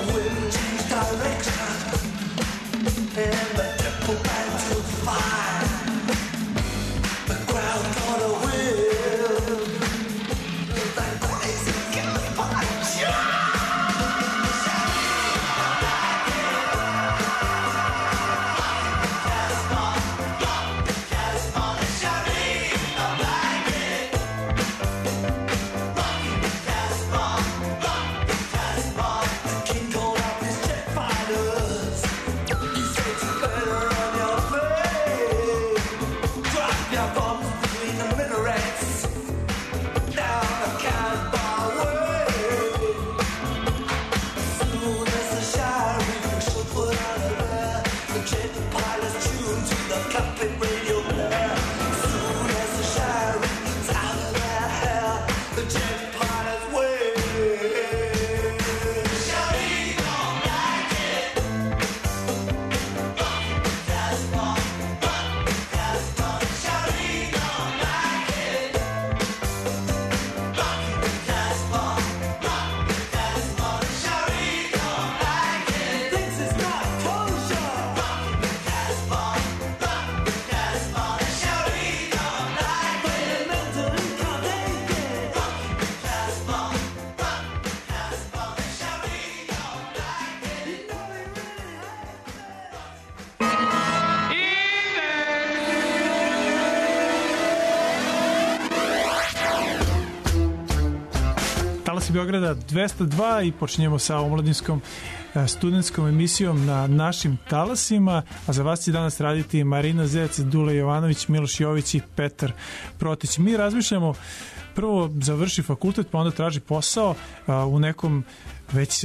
Beograda 202 i počinjemo sa omladinskom studentskom emisijom na našim talasima, a za vas će danas raditi Marina Zec, Dule Jovanović, Miloš Jović i Petar Protić. Mi razmišljamo, prvo završi fakultet pa onda traži posao u nekom već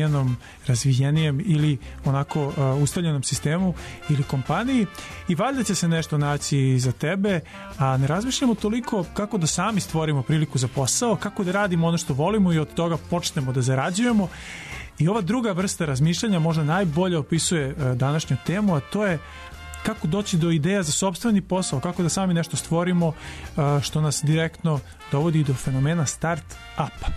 razvijenijem ili onako ustaljenom sistemu ili kompaniji i valjda će se nešto naći za tebe, a ne razmišljamo toliko kako da sami stvorimo priliku za posao, kako da radimo ono što volimo i od toga počnemo da zarađujemo. I ova druga vrsta razmišljanja možda najbolje opisuje današnju temu, a to je kako doći do ideja za sopstveni posao, kako da sami nešto stvorimo, što nas direktno dovodi do fenomena start-upa.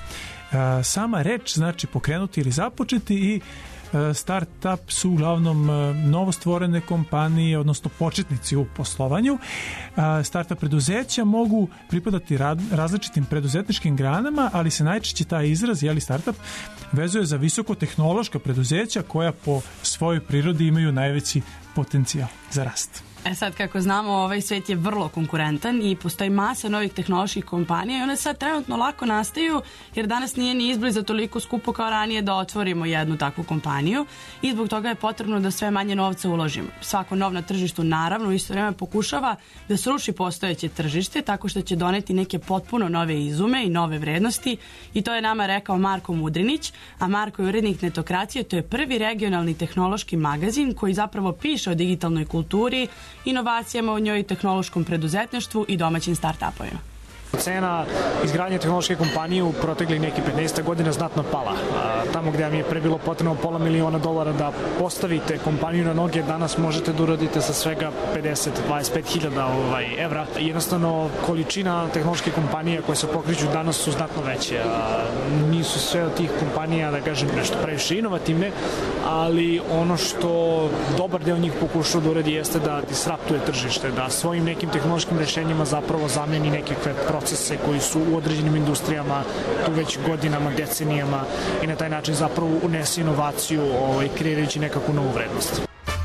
Sama reč znači pokrenuti ili započeti i start-up su uglavnom novostvorene kompanije, odnosno početnici u poslovanju. Start-up preduzeća mogu pripadati različitim preduzetničkim granama, ali se najčešće taj izraz, start-up, vezuje za visokotehnološka preduzeća koja po svojoj prirodi imaju najveći potencijal za rast. Sad, kako znamo, ovaj svet je vrlo konkurentan i postoji masa novih tehnoloških kompanija i one sad trenutno lako nastaju jer danas nije ni izbliza toliko skupo kao ranije da otvorimo jednu takvu kompaniju i zbog toga je potrebno da sve manje novca uložimo. Svako nov na tržištu naravno u isto vreme pokušava da sruši postojeće tržište tako što će doneti neke potpuno nove izume i nove vrednosti i to je nama rekao Marko Mudrinić, a Marko je urednik Netokracije, to je prvi regionalni tehnološki magazin koji zapravo piše o digitalnoj kulturi, inovacijama u njoj, tehnološkom preduzetništvu i domaćim start-upovima. Cena izgradnje tehnološke kompanije u proteklih nekih 15 godina znatno pala. Tamo gde vam je pre bilo potrebno $500,000 da postavite kompaniju na noge, danas možete da uradite sa svega 50-25 evra. Jednostavno, količina tehnološke kompanije koje se pokreću danas su znatno veće. Nisu sve od tih kompanija, da kažem, nešto previše inovativne, ali ono što dobar deo njih pokušao da uradi jeste da disruptuje tržište, da svojim nekim tehnološkim rešenjima zapravo zameni nekakve procese koji su u određenim industrijama tu već godinama, decenijama i na taj način zapravo unese inovaciju kreirajući nekakvu novu vrednost.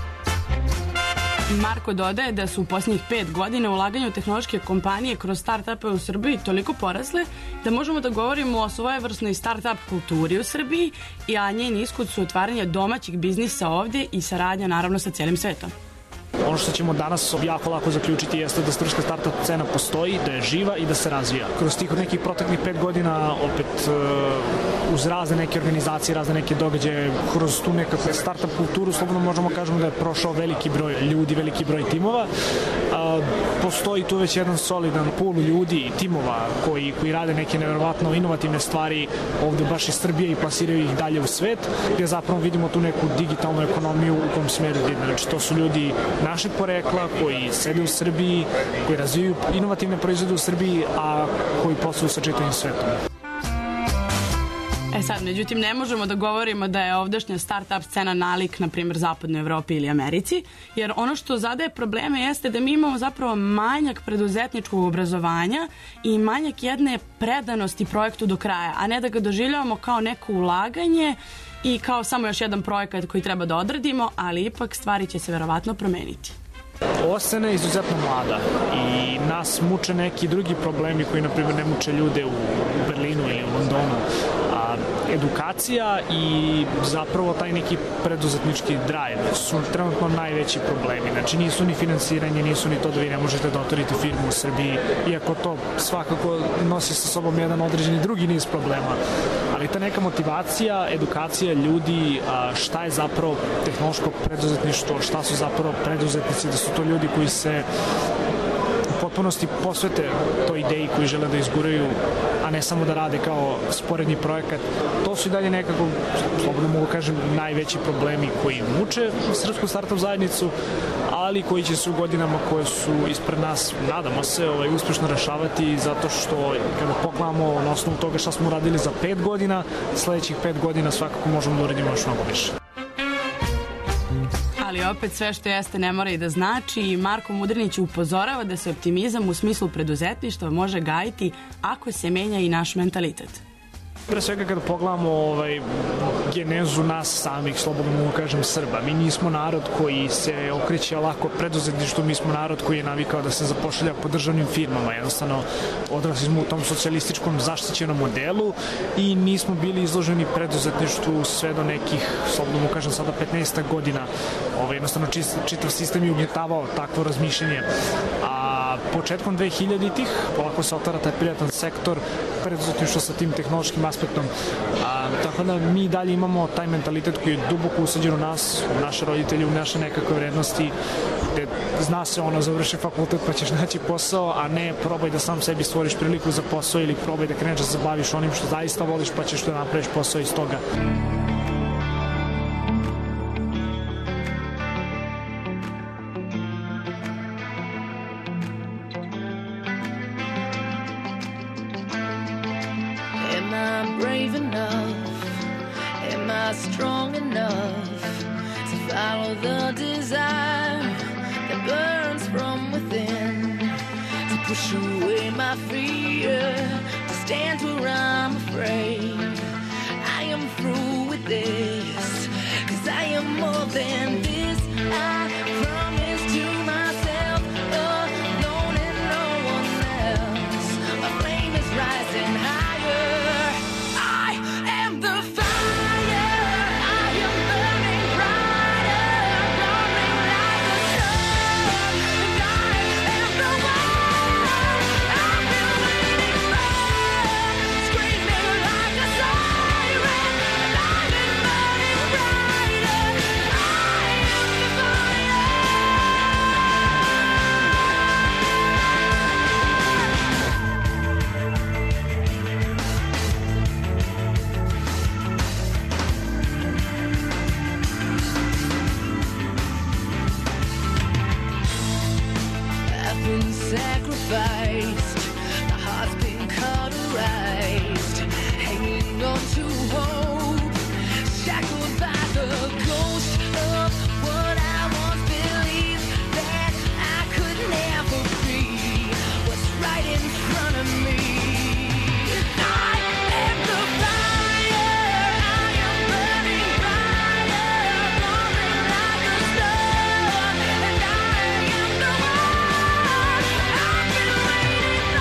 Marko dodaje da su u posljednjih 5 godina ulaganja u tehnološke kompanije kroz start-upe u Srbiji toliko porasle da možemo da govorimo o svojevrsnoj start-up kulturi u Srbiji, a njen ishod su otvaranja domaćih biznisa ovdje i saradnja naravno sa cijelim svetom. Ono što ćemo danas jako lako zaključiti jeste da srpska startup scena postoji, da je živa i da se razvija. Kroz tih nekih proteklih 5 godina, opet uz razne neke organizacije, razne neke događaje, kroz tu nekakvu startup kulturu, slobodno možemo kažemo da je prošao veliki broj ljudi, veliki broj timova. Postoji tu već jedan solidan pool ljudi i timova koji rade neke nevjerovatno inovativne stvari ovde baš iz Srbije i plasiraju ih dalje u svet, gdje zapravo vidimo tu neku digitalnu ekonomiju u kom smeru ide. Znači, to su ljudi našeg porekla, koji sede u Srbiji, koji razvijaju inovativne proizvode u Srbiji, a koji posluju sa čitavim svetom. Sad, međutim, ne možemo da govorimo da je ovdašnja start-up scena nalik, na primjer, zapadnoj Evropi ili Americi, jer ono što zadaje probleme jeste da mi imamo zapravo manjak preduzetničkog obrazovanja i manjak jedne predanosti projektu do kraja, a ne da ga doživljavamo kao neko ulaganje i kao samo još jedan projekat koji treba da odradimo, ali ipak stvari će se verovatno promeniti. Ova scena je izuzetno mlada i nas muče neki drugi problemi koji, na primjer, ne muče ljude u Berlinu ili u Londonu. Edukacija i zapravo taj neki preduzetnički drive su trenutno najveći problemi. Znači nisu ni finansiranje, nisu ni to da vi ne možete da otvorite firmu u Srbiji, iako to svakako nosi sa sobom jedan određeni drugi niz problema. Ali ta neka motivacija, edukacija ljudi, šta je zapravo tehnološko preduzetništvo, šta su zapravo preduzetnici, da su to ljudi koji se u potpunosti posvete toj ideji koju žele da izguraju, a ne samo da rade kao sporedni projekat. To su i dalje nekako, slobodno mogu kažem, najveći problemi koji muče srpsku startup zajednicu, ali koji će se u godinama koje su ispred nas, nadamo se, uspešno rešavati, zato što kada pogledamo na osnovu toga šta smo uradili za 5 godina, sledećih 5 godina svakako možemo da uradimo još mnogo više. Ali opet sve što jeste ne mora i da znači. Marko Mudrinić upozorava da se optimizam u smislu preduzetništva može gajiti ako se menja i naš mentalitet. Pre svega kada pogledamo genezu nas samih, slobodno mogu kažem, Srba. Mi nismo narod koji se okreće lako preduzetništvu, mi smo narod koji je navikao da se zapošlja po državnim firmama. Jednostavno, odrasli smo u tom socijalističkom zaštićenom modelu i nismo bili izloženi preduzetništvu sve do nekih, slobodno mogu kažem, sada 15 godina. Jednostavno, čitav sistem je ugnjetavao takvo razmišljanje. A početkom 2000-ih polako se otvara taj prijatan sektor preduzetništva sa tim tehnološkim aspektom. Tako da mi dalje imamo taj mentalitet koji je duboko usađen u nas, u naše roditelje, u naše nekakve vrednosti, gde zna se završi fakultet pa ćeš naći posao, a ne probaj da sam sebi stvoriš priliku za posao ili probaj da kreneš da se baviš onim što zaista voliš pa ćeš da napraviš posao iz toga. Strong enough to follow the desire that burns from within, to push away my fear, to stand where I'm afraid. I am through with this, 'cause I am more than this. I promise to myself, alone and no one else. My flame is rising higher. I am the fire. Sacrificed, the heart's been cauterized, hanging on to hope, shackled by the ghost of what I once believed that I could never be. What's right in front of me? I am the fire, I am burning brighter, glowing like a star, and I am the one I've been waiting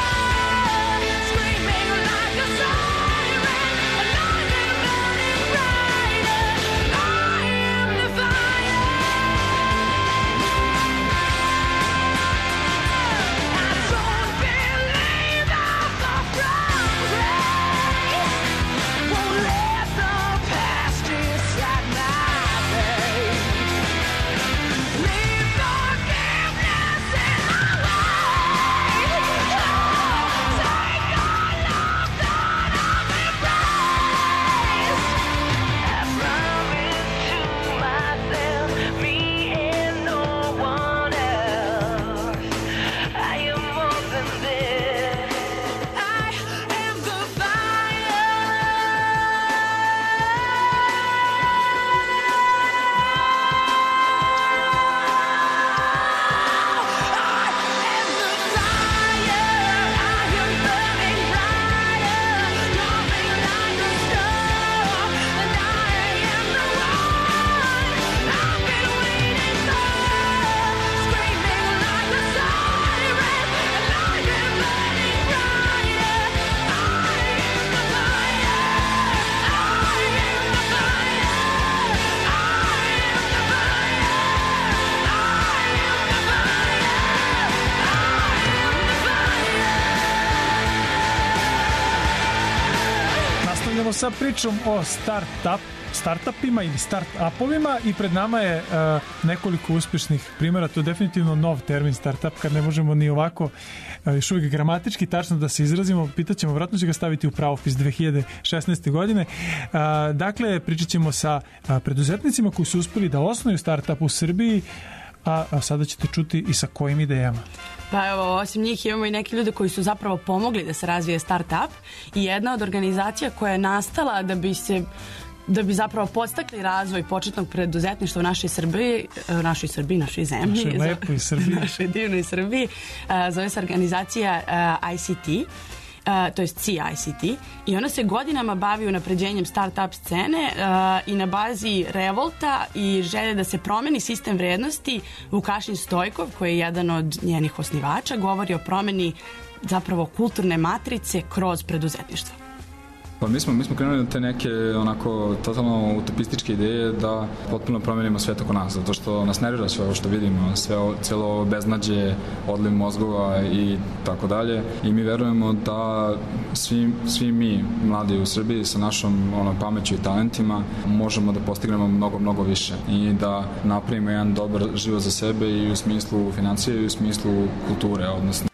sa pričom o startupima ili startupovima i pred nama je nekoliko uspešnih primjera. To je definitivno nov termin startup, kad ne možemo ni ovako još uvijek gramatički tačno da se izrazimo. Pitaćemo, vratno će ga staviti u pravopis 2016. godine. Dakle, pričat ćemo sa preduzetnicima koji su uspeli da osnuju startup u Srbiji, a sada ćete čuti i sa kojim idejama. Pa evo, osim njih imamo i neki ljude koji su zapravo pomogli da se razvije startup i jedna od organizacija koja je nastala da bi zapravo podstakli razvoj početnog preduzetništva u našoj zemlji, našoj lepoj Srbiji, našoj divnoj Srbiji, zove se organizacija ICT, to je CICT, i ona se godinama bavi unapređenjem startup scene i na bazi revolta i želje da se promeni sistem vrednosti. Vukašin Stojkov, koji je jedan od njenih osnivača, govori o promeni zapravo kulturne matrice kroz preduzetništvo. Pa mi smo krenuli na te neke onako totalno utopističke ideje da potpuno promenimo svet oko nas, zato što nas nervira sve ovo što vidimo, cijelo ovo beznađe, odliv mozgova i tako dalje, i mi verujemo da svi mi mladi u Srbiji sa našom pameću i talentima možemo da postignemo mnogo više i da napravimo jedan dobar život za sebe i u smislu financije i u smislu kulture, odnosno.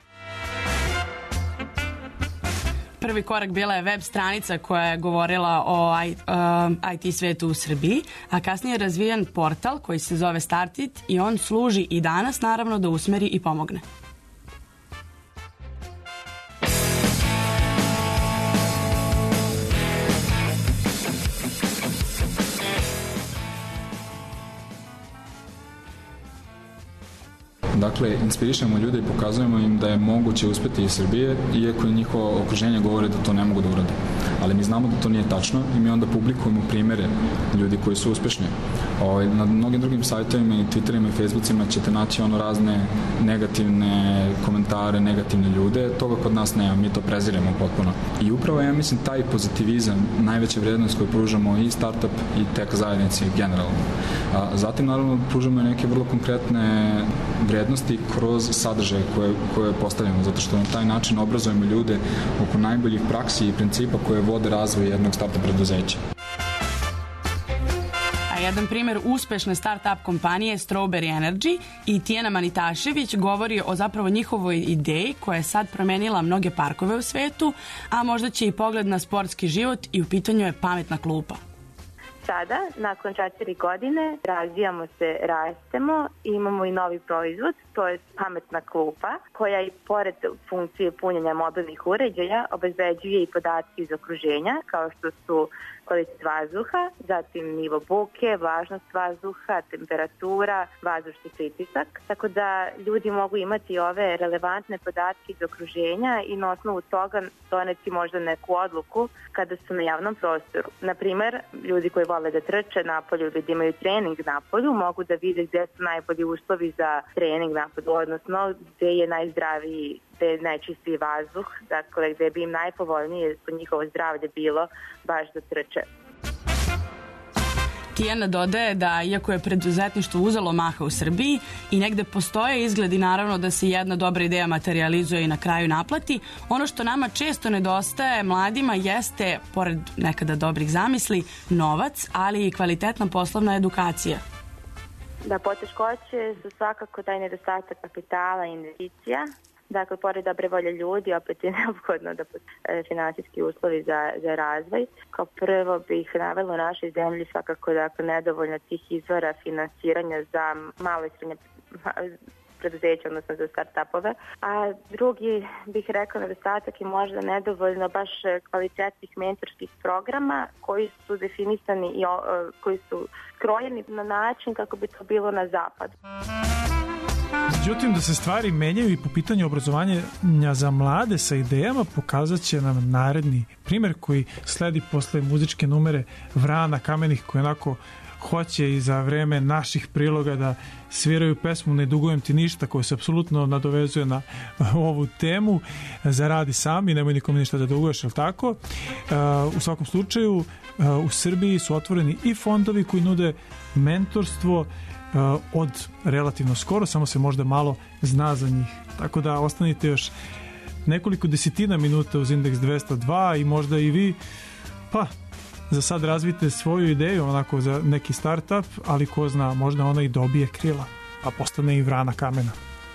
Prvi korak bila je web stranica koja je govorila o IT svetu u Srbiji, a kasnije je razvijen portal koji se zove Startit i on služi i danas naravno da usmeri i pomogne. Dakle, inspirišemo ljude i pokazujemo im da je moguće uspeti iz Srbije, iako i njihovo okruženje govore da to ne mogu da urade. Ali mi znamo da to nije tačno i mi onda publikujemo primere ljudi koji su uspešni. Na mnogim drugim sajtovima i Twitterima i Facebookima ćete naći razne negativne komentare, negativne ljude. Toga kod nas nema, mi to preziremo potpuno. I upravo ja mislim taj pozitivizam, najveća vrednost koju pružamo i startup i tech zajednici generalno. Zatim naravno pružamo neke vrlo konkretne vrednosti kroz sadržaje koje postavljamo, zato što na taj način obrazujemo ljude oko najboljih praksi i principa koje vode razvoj jednog startup preduzeća. Jedan primjer uspešne start-up kompanije Strawberry Energy i Tijana Manitašević govori o zapravo njihovoj ideji koja je sad promenila mnoge parkove u svetu, a možda će i pogled na sportski život, i u pitanju je pametna klupa. Sada, nakon 4 godine, razvijamo se, rastemo i imamo i novi proizvod, to je pametna klupa, koja i pored funkcije punjenja mobilnih uređaja obezbeđuje i podatke iz okruženja, kao što su kvalitet vazduha, zatim nivo buke, vlažnost vazduha, temperatura, vazdušni pritisak, tako da ljudi mogu imati ove relevantne podatke iz okruženja i na osnovu toga doneti možda neku odluku kada su na javnom prostoru. Naprimer, ljudi koji vole da trče napolju ili da imaju trening napolju mogu da vide gde su najbolji uslovi za trening napolju, odnosno gde je najzdraviji, gde je najčistiji vazduh, dakle gde bi im najpovoljnije po njihovo zdravlje bilo baš da trče. Tijana dodaje da iako je preduzetništvo uzelo maha u Srbiji i negde postoje izgledi naravno da se jedna dobra ideja materializuje i na kraju naplati, ono što nama često nedostaje mladima jeste, pored nekada dobrih zamisli, novac, ali i kvalitetna poslovna edukacija. Da, poteškoće su svakako taj nedostatak kapitala i investicija. Dakle, pored dobre volje ljudi, opet je neophodno da finansijski uslovi za razvoj. Kao prvo bih navela u našoj zemlji svakako nedovoljno tih izvora finansiranja za malo i srednje preduzeća, odnosno za start-upove. A drugi bih rekla nedostatak je možda nedovoljno baš kvalitetnih mentorskih programa koji su definisani i koji su skrojeni na način kako bi to bilo na zapadu. Međutim, da se stvari menjaju i po pitanju obrazovanja za mlade sa idejama pokazat će nam naredni primjer koji sledi posle muzičke numere Vrana Kamenih, koji onako hoće i za vreme naših priloga da sviraju pesmu Ne dugujem ti ništa, koja se apsolutno nadovezuje na ovu temu. Zaradi sami, nemoj nikom ništa da duguješ, ali tako? U svakom slučaju, u Srbiji su otvoreni i fondovi koji nude mentorstvo od relativno skoro, samo se možda malo zna za njih. Tako da ostanite još nekoliko desetina minuta uz Indeks 202 i možda i vi pa za sad razvite svoju ideju onako za neki startup, ali ko zna, možda ona i dobije krila, pa postane i vrana kamena.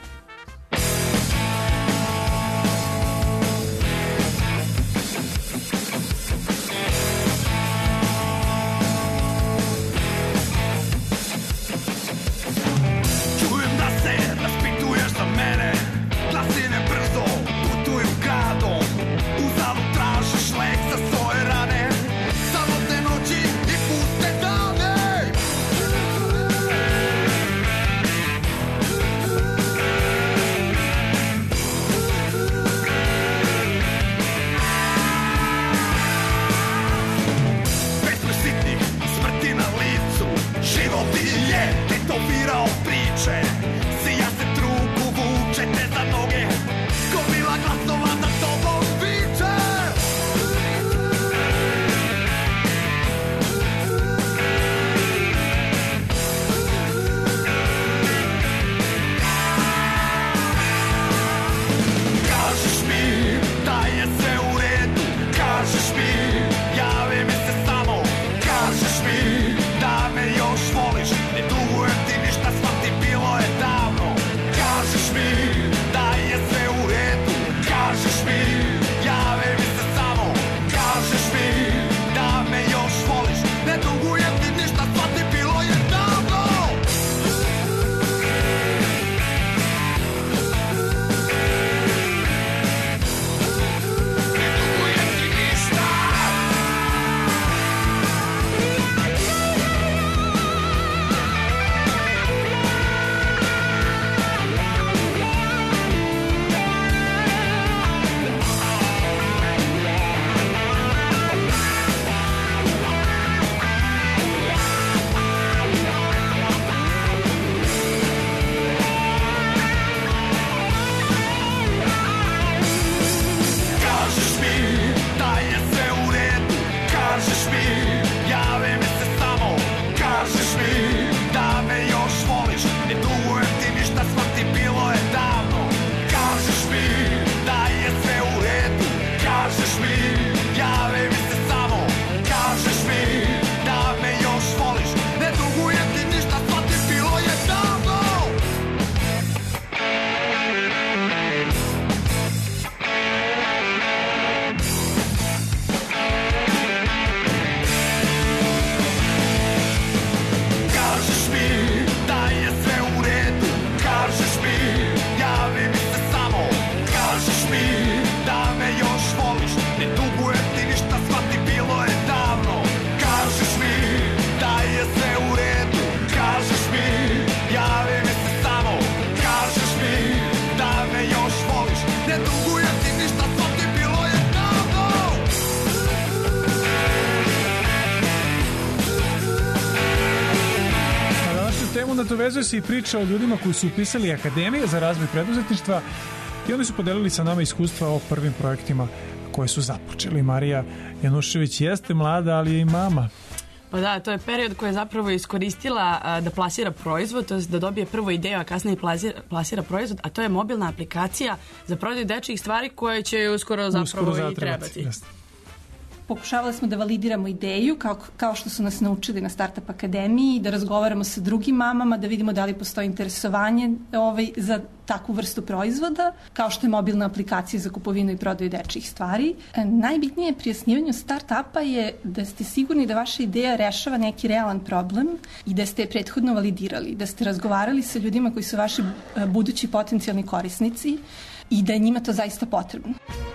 Nadovezuje se i priča o ljudima koji su upisali Akademije za razvoj preduzetništva i oni su podelili sa nama iskustva o prvim projektima koje su započeli. Marija Janušević jeste mlada, ali je i mama. Pa da, to je period koji je zapravo iskoristila da plasira proizvod, to je da dobije prvo ideju, a kasnije plasira proizvod, a to je mobilna aplikacija za prodaju dečjih stvari koje će uskoro zapravo i trebati. Jeste. Pokušavali smo da validiramo ideju kao što su nas naučili na Startup Akademiji, da razgovaramo sa drugim mamama, da vidimo da li postoji interesovanje za takvu vrstu proizvoda, kao što je mobilna aplikacija za kupovinu i prodaju dečjih stvari. Najbitnije pri osnivanju startupa je da ste sigurni da vaša ideja rešava neki realan problem i da ste je prethodno validirali, da ste razgovarali sa ljudima koji su vaši budući potencijalni korisnici i da je njima to zaista potrebno.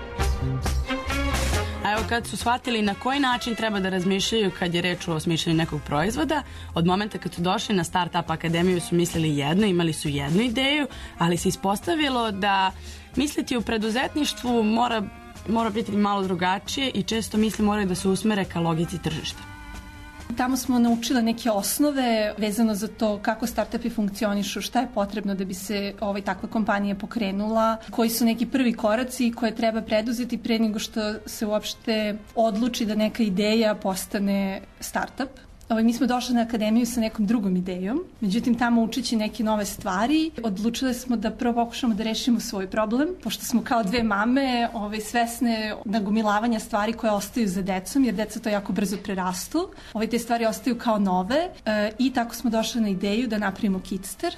A evo kad su shvatili na koji način treba da razmišljaju kad je reč o smišljanju nekog proizvoda, od momenta kad su došli na Startup Akademiju su mislili jedno, imali su jednu ideju, ali se ispostavilo da misliti u preduzetništvu mora biti malo drugačije i često misli moraju da se usmere ka logici tržišta. Tamo smo naučili neke osnove vezano za to kako startupi funkcionišu, šta je potrebno da bi se takva kompanija pokrenula, koji su neki prvi koraci koje treba preduzeti pre nego što se uopšte odluči da neka ideja postane startup. Mi smo došli na akademiju sa nekom drugom idejom, međutim tamo učeći neke nove stvari, odlučili smo da prvo pokušamo da rešimo svoj problem, pošto smo kao dve mame svesne nagomilavanja stvari koje ostaju za decom, jer deca to jako brzo prerastu. Te stvari ostaju kao nove i tako smo došli na ideju da napravimo Kidster.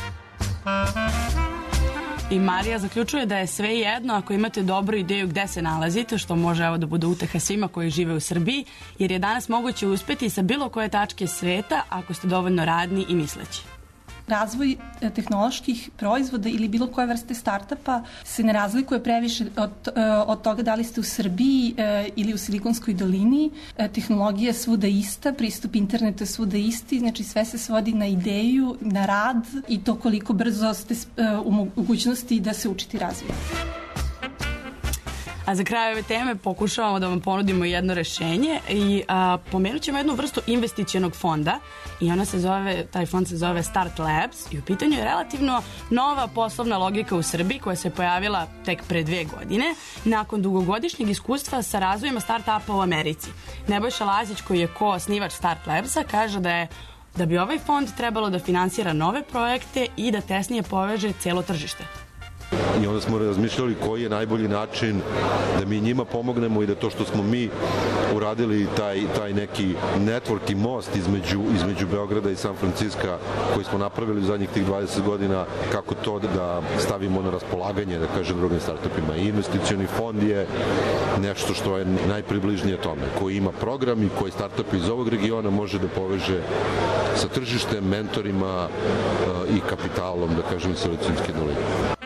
I Marija zaključuje da je sve jedno ako imate dobru ideju gde se nalazite, što može da bude uteha svima koji žive u Srbiji, jer je danas moguće uspeti sa bilo koje tačke sveta ako ste dovoljno radni i misleći. Razvoj tehnoloških proizvoda ili bilo koje vrste startupa se ne razlikuje previše od toga da li ste u Srbiji ili u Silikonskoj dolini. Tehnologija je svuda ista, pristup internetu je svuda isti, znači sve se svodi na ideju, na rad i to koliko brzo ste u mogućnosti da se učite i razvijate. A za kraj ove teme pokušavamo da vam ponudimo jedno rešenje i pomenut ćemo jednu vrstu investicionog fonda i taj fond se zove Start Labs i u pitanju je relativno nova poslovna logika u Srbiji koja se pojavila tek pre 2 godine nakon dugogodišnjeg iskustva sa razvojima start-upa u Americi. Nebojša Lazić, koji je ko-osnivač Start Labsa, kaže da bi ovaj fond trebalo da finansira nove projekte i da tesnije poveže celo tržište. I onda smo razmišljali koji je najbolji način da mi njima pomognemo i da to što smo mi uradili taj neki network i most između Beograda i San Franciska koji smo napravili u zadnjih tih 20 godina, kako to da stavimo na raspolaganje, da kažem, drugim startupima. I investicioni fond je nešto što je najpribližnije tome, koji ima program i koji startup iz ovog regiona može da poveže sa tržištem, mentorima i kapitalom, da kažem, Silikonske doline.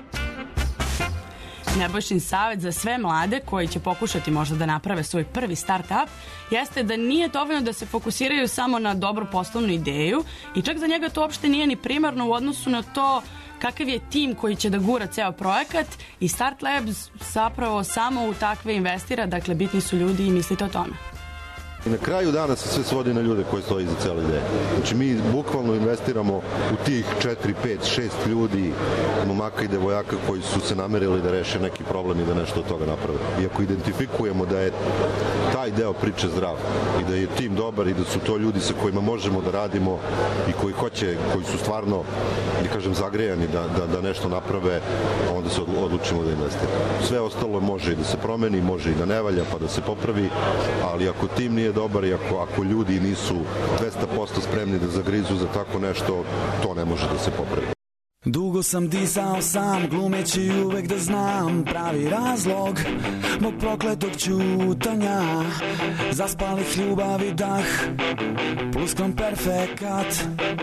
Nebojšin savjet za sve mlade koji će pokušati možda da naprave svoj prvi start-up jeste da nije dovoljno da se fokusiraju samo na dobru poslovnu ideju i čak za njega to uopšte nije ni primarno u odnosu na to kakav je tim koji će da gura ceo projekat i Start Labs zapravo samo u takve investira, dakle bitni su ljudi i mislite o tome. I na kraju dana se sve svodi na ljude koji stoji iza cele ideje. Znači mi bukvalno investiramo u tih 4, 5, 6 ljudi, momaka i devojaka koji su se namerili da reše neki problem i da nešto od toga naprave. I ako identifikujemo da je taj deo priče zdrav i da je tim dobar i da su to ljudi sa kojima možemo da radimo i koji su stvarno, da kažem, zagrejani da nešto naprave, onda se odlučimo da investiramo. Sve ostalo može i da se promeni, može i da ne valja pa da se popravi, ali ako tim nije dobar i ako ljudi nisu 200% spremni da zagrizu za tako nešto, to ne može da se popravi. Dugo sam disao sam, glumeći uvek da znam pravi razlog mog prokletog ćutanja, zaspalih ljubavi dah, pluskrom perfekat.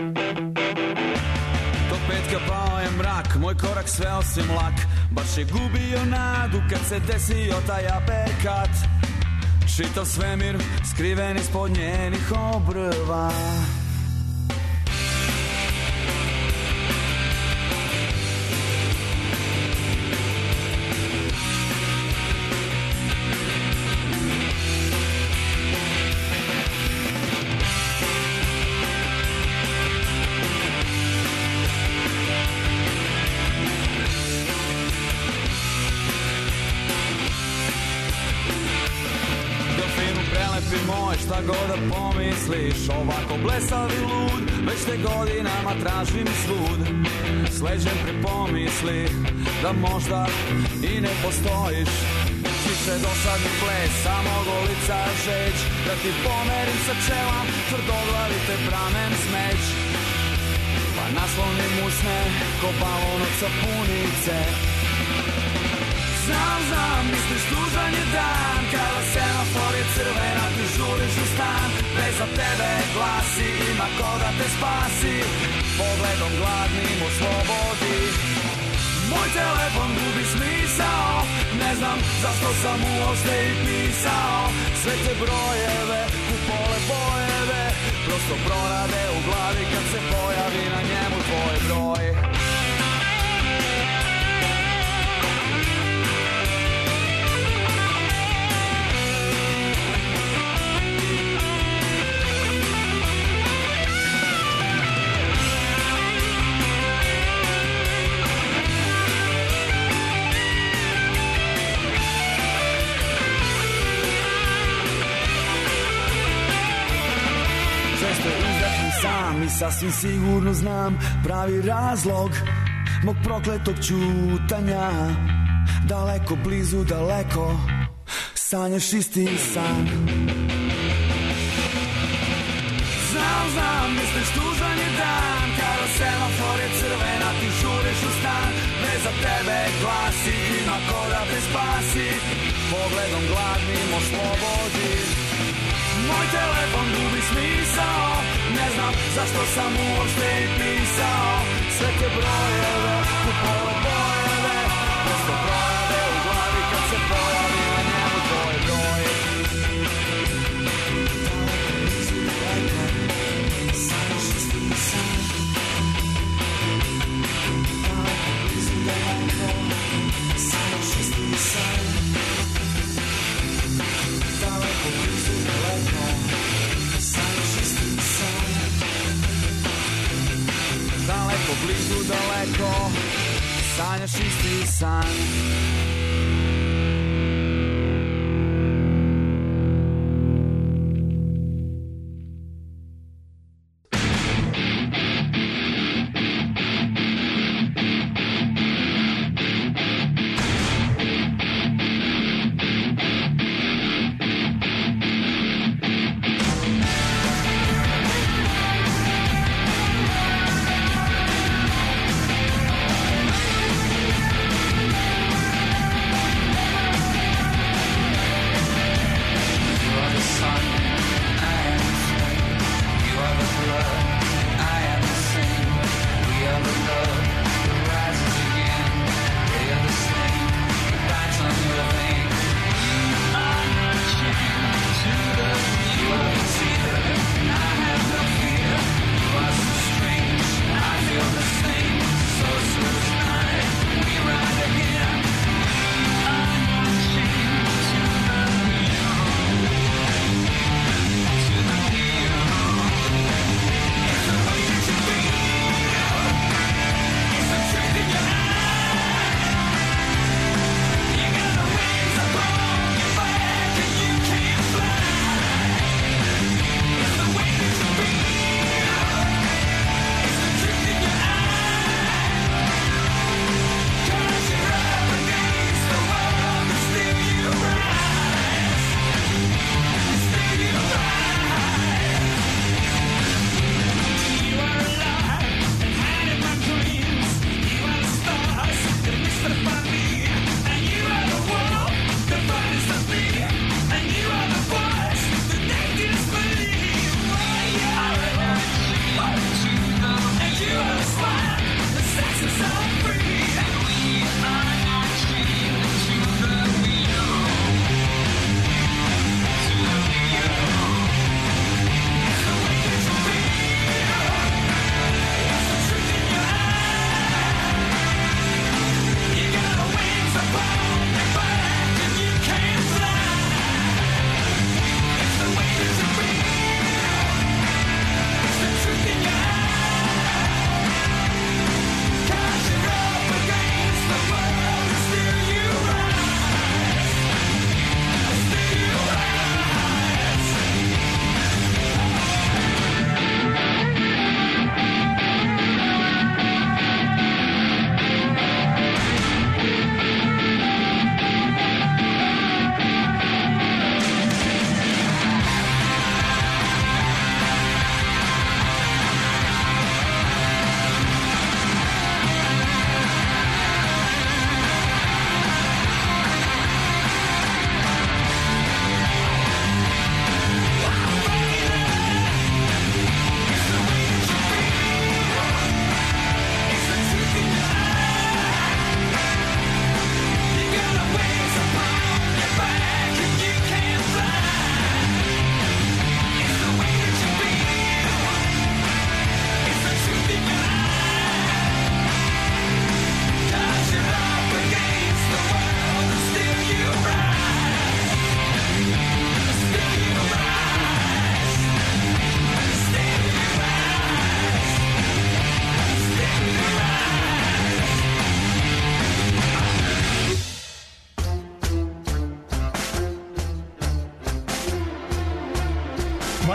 Do petka pao je mrak, moj korak sve osim lak, baš je gubio nadu kad se desio taj aperkat. Čitav svemir skriven ispod njenih obrva. Šta god da pomisliš, ovako blesav i lud, već te godinama tražim svud. Sleđem pri pomisli da možda i ne postojiš. Više dosadni ples, samo golica žeć, da ti pomerim sa čela, tvrdoglavite pramen smeć. Pa naslonim usne, ko balon od sapunice. Znam, misliš tužan je dan, kada semafor je crvena, ti žuriš u stan. Bez za tebe glasi, ima ko da te spasi, pogledom gladnim oslobodi. Moj telefon gubi smisao, ne znam zašto sam uopšte i pisao. Sve te brojeve, kupole bojeve, prosto prorade u glavi kad se pojavi na njemu tvoj broj. znam i sasvim sigurno znam pravi razlog mog prokletog ćutanja. Daleko, blizu, daleko, sanjaš isti san. Znam, misliš tužan je dan, kada semafor je crvena, ti žuriš u stan. Za tebe glasi, ima ko da te spasi, pogledom gladnim oslobodi. Moj telefon gubi smisao, ne znam zašto sam uopšte i pisao. Sve te brojeve, kupove bojeve, prosto brojeve u glavi kad se pojavi na njemu tvoj broj. Daleko, blizu, daleko, sanjaš isti san.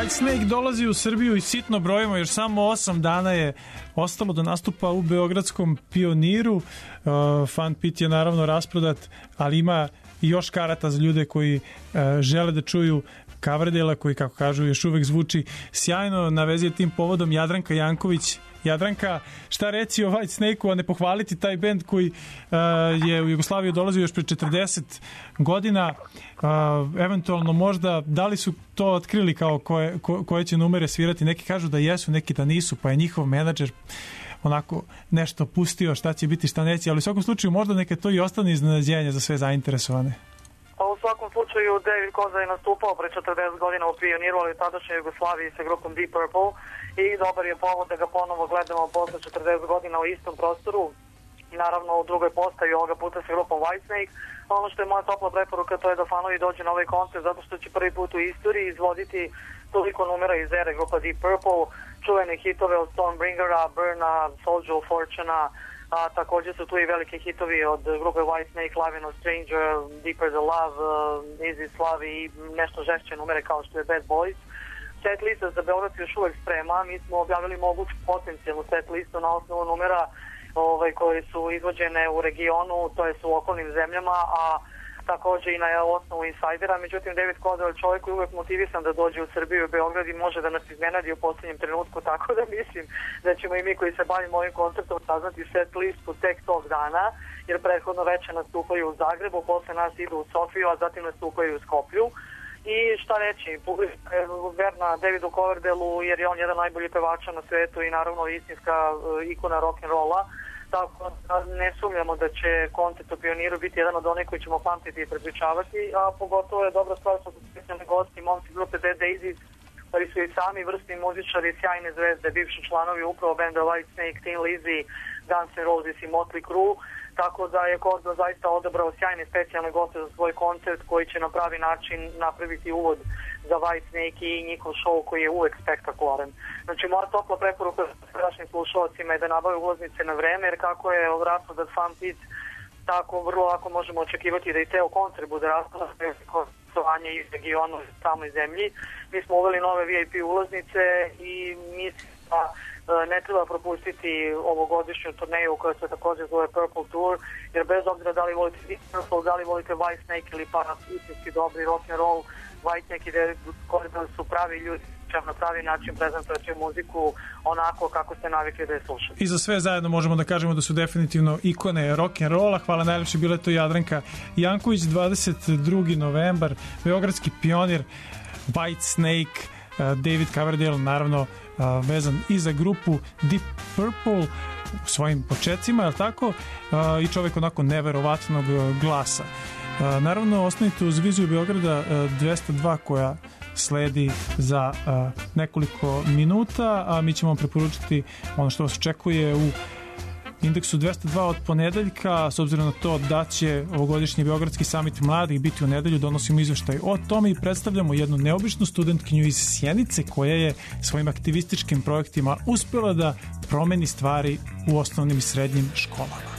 Whitesnake dolazi u Srbiju i sitno brojimo, još samo 8 dana je ostalo do nastupa u Beogradskom Pioniru. Fan pit je naravno rasprodat, ali ima i još karata za ljude koji žele da čuju Coverdale-a, koji, kako kažu, još uvek zvuči sjajno. Na vezi je tim povodom Jadranka Janković. Jadranka, šta reći o Whitesnake-u, a ne pohvaliti taj bend koji je u Jugoslaviju dolazio još pre 40 godina. Eventualno možda, da li su to otkrili kao koje će numere svirati? Neki kažu da jesu, neki da nisu, pa je njihov menadžer onako nešto pustio šta će biti, šta neće, ali u svakom slučaju možda neka to i ostane iznenađenje za sve zainteresovane. Pa u svakom slučaju David Koza je nastupao pre 40 godina u Pioniru, ali tadašnjoj Jugoslaviji sa grupom Deep Purple, i dobar je povod da ga ponovo gledamo posle 40 godina u istom prostoru i naravno u drugoj postavi, ovoga puta sa grupom Whitesnake. Ono što je moja topla preporuka, to je da fanovi dođu na ovaj koncert, zato što će prvi put u istoriji izvoditi toliko numera iz ere grupa Deep Purple, čuvene hitove od Stormbringera, Burna, Soldier of Fortuna, a također su tu i velike hitovi od grupe Whitesnake, Love No Stranger, Deeper the Love, Easy Slavi i nešto žešće numere kao što je Bad Boys. Set lista za Beograd još uvek sprema, mi smo objavili moguću potencijalnu set listu na osnovu numera koji su izvođene u regionu, to je u okolnim zemljama, a također i na osnovu insajdera. Međutim, David Koza je čovjek koji uvek motivisan da dođe u Srbiju i Beograd i može da nas iznenadi u poslednjem trenutku, tako da mislim da ćemo i mi koji se bavimo ovim koncertom saznati set listu tek tog dana, jer prethodno veče nastupaju u Zagrebu, posle nas idu u Sofiju, a zatim nastupaju u Skoplju. I šta reći, publika je verna Davidu Coverdale-u jer je on jedan najbolji pevača na svetu i naravno istinska ikona rock'n'rolla. Tako da ne sumnjamo da će koncert u Pioniru biti jedan od onih koji ćemo pamtiti i prepričavati, a pogotovo je dobra stvar što su specijalni gosti momci grupe Dead Daisies, koji su i sami vrstni muzičari, sjajne zvezde, bivši članovi upravo benda Whitesnake, Thin Lizzy, Guns N' Roses i Motley Crue, tako da je Koza zaista odabrao sjajne specijalne goste za svoj koncert koji će na pravi način napraviti uvod za Whitesnake i njihov show koji je uvek spektakularan. Znači, moja topla preporuka strašnim slušalcima je da nabave ulaznice na vreme, jer kako je rasprodat fan pit, tako vrlo lako možemo očekivati da i ceo koncert bude rasprodat iz regionu i samoj zemlji. Mi smo uveli nove VIP ulaznice i mislim da ne treba propustiti ovogodišnju turneju koja se također zove Purple Tour, jer bez obzira da li volite Deep Purple, da li volite Whitesnake ili istinski dobri rock'n'roll, Whitesnake i David Coverdale su pravi ljudi na pravi način prezentujući muziku onako kako ste navikli da je slušate. I za sve zajedno možemo da kažemo da su definitivno ikone rock'n'rolla. Hvala najlepše, bila je to Jadranka Janković. 22. novembar, Beogradski Pionir, Whitesnake, David Coverdale, naravno vezan i za grupu Deep Purple u svojim početcima, je li tako? I čovjek onako neverovatnog glasa. Naravno, ostanite uz viziju Beograda 202 koja sledi za nekoliko minuta, a mi ćemo vam preporučiti ono što vas očekuje u Indeksu 202 od ponedeljka. S obzirom na to da će ovogodišnji Beogradski samit mladih biti u nedelju, donosimo izveštaj o tome i predstavljamo jednu neobičnu studentkinju iz Sjenice koja je svojim aktivističkim projektima uspjela da promeni stvari u osnovnim i srednjim školama.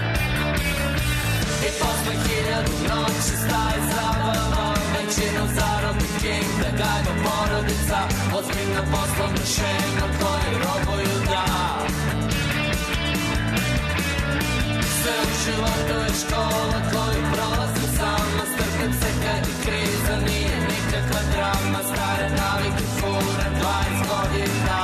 Noć staje zabavno, većinu zabavno. da gajba porodica, ozbiljna poslovna šema koju robuju da. Sve u životu je škola koju prolazim sama, strpim se kad je kriza, nije nikakva drama, stare navike fura 20 godina.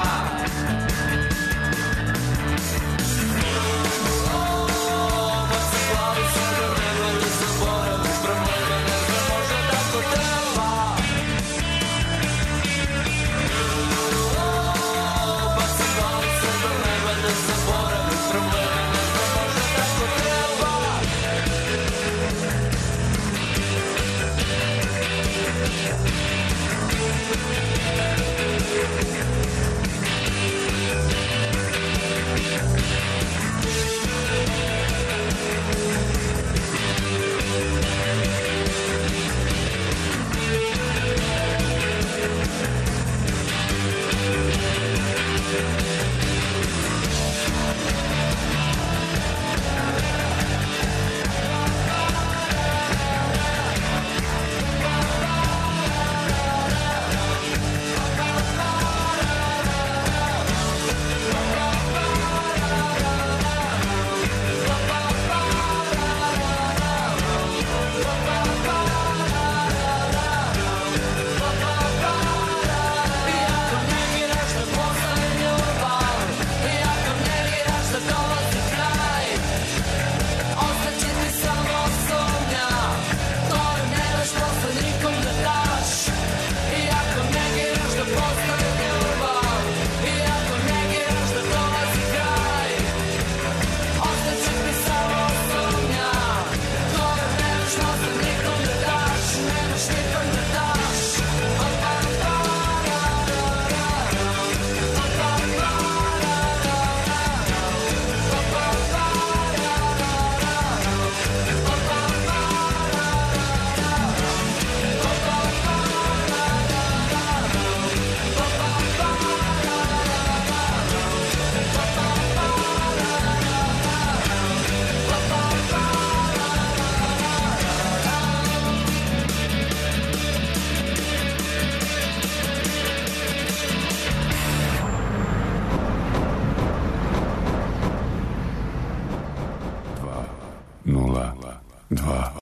Nula, dva.